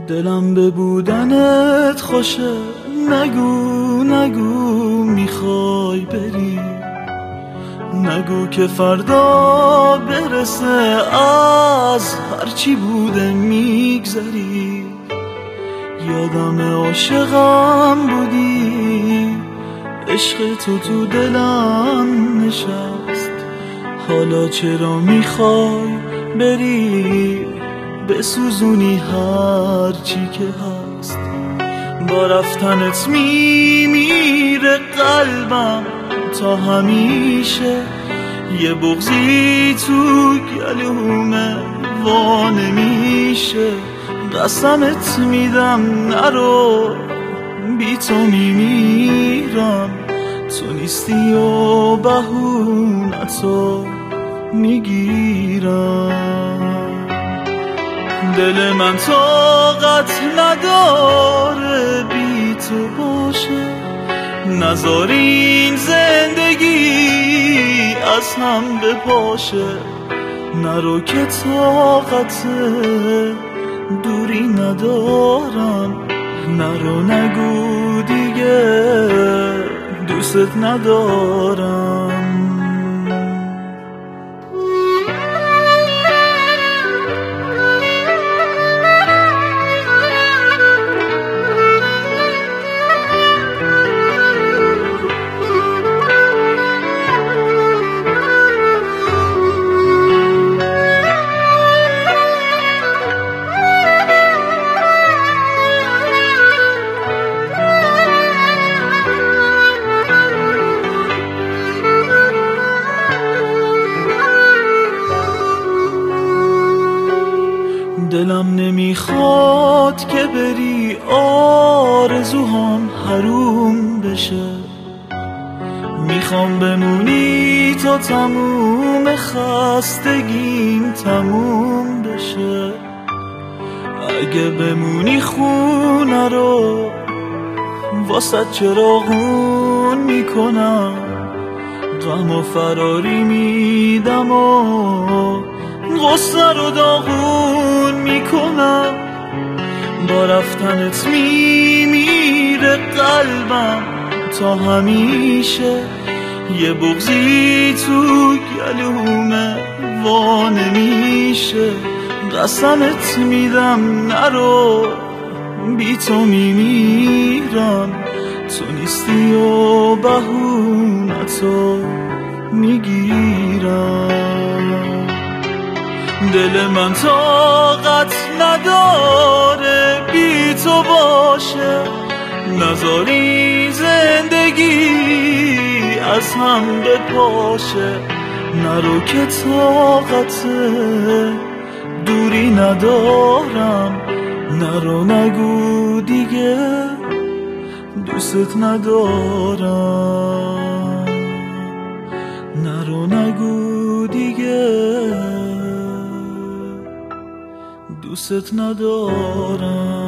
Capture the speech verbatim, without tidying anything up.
دلم به بودنت خوشه، نگو نگو میخوای بری، نگو که فردا برسه از هرچی بوده میگذری. یادم عاشقم بودی، عشق تو تو دلم نشست، حالا چرا میخوای بری بسوزونی هرچی که هست. با رفتنت میمیره قلبم تا همیشه، یه بغضی تو گلومه وا نمیشه. قسمت میدم نرو، بی تو میمیرم، تو نیستی و بهونتو میگیرم. دل من طاقت نداره بی تو باشه، نذار این زندگی از هم بپاشه. نرو که طاقت دوری ندارم، نرو نگو دیگه دوست ندارم. دلم نمیخواد که بری آرزوهام حروم بشه، میخوام بمونی تا تموم خستگیم تموم بشه. اگه بمونی خونه رو واسه چراغون میکنم، غم و فراری میدم و غصه رو داغون میکنم. با رفتنت میمیره قلبم تا همیشه، یه بغضی تو گلومه وا نمیشه. قسمت میدم نرو، بی تو میمیرم، تو نیستی و بهونتو میگیرم. دل من طاقت نداره بی تو باشه، نذاری زندگی از هم بپاشه. نرو که طاقت دوری ندارم، نرو نگو دیگه دوست ندارم، نرو نگو دیگه دوست ندارم.